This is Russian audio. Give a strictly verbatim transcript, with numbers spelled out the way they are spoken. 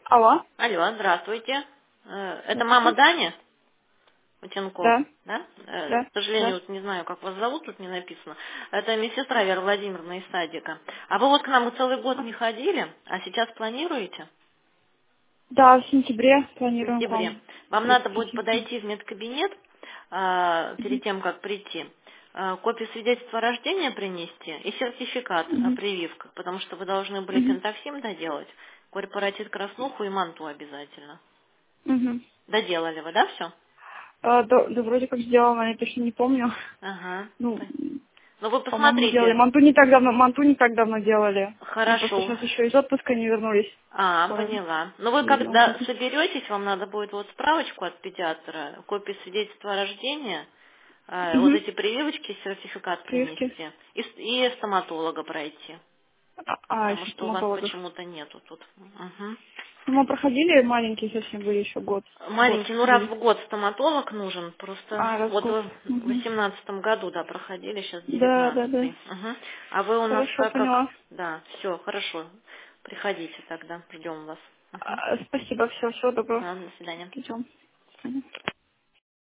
Алло, Алло, здравствуйте. Э, Это мама здравствуйте. Дани Утенков, Да, да? Э, да, К сожалению, да. вот не знаю, как вас зовут, тут не написано. Это медсестра Вера Владимировна из садика. А вы вот к нам целый год не ходили, а сейчас планируете? Да, в сентябре В планируем к сентябре. вам Вам надо будет прийти. подойти в медкабинет а, Мгм, перед тем, как прийти, а, копию свидетельства о рождении принести и сертификат о мгм, прививках, потому что вы должны были мгм, пентаксим доделать, корпоратит краснуху и манту обязательно. мгм. Доделали вы, да, все? А, да, да, вроде как сделала, я точно не помню. Ага. Ну, Т- Ну вы по-моему, делали. посмотрите. Манту не так давно, манту не так давно делали. Мы просто Хорошо. сейчас еще из отпуска не вернулись. А, Скоро поняла. Ну вы приедем. когда Мгм, соберетесь, вам надо будет вот справочку от педиатра, копию свидетельства о рождении, э, вот мгм. эти прививочки, сертификат Прививки. принести и, с- и стоматолога пройти, А, а, потому еще что у вас стоматологов. почему-то нету тут. Мгм. Ну, мы проходили, маленькие совсем были еще год. Год Маленький, ну раз ходили. в год стоматолог нужен, просто А, раз в вот год. вы в Мгм. восемнадцатом году, да, проходили, сейчас Да, да, да. девятнадцатый. Мгм. А вы у нас Хорошо, как, как, поняла. да, все, хорошо, приходите тогда, ждем вас. Мгм. А, Спасибо, все, всего доброго. Ладно, до свидания. Идем.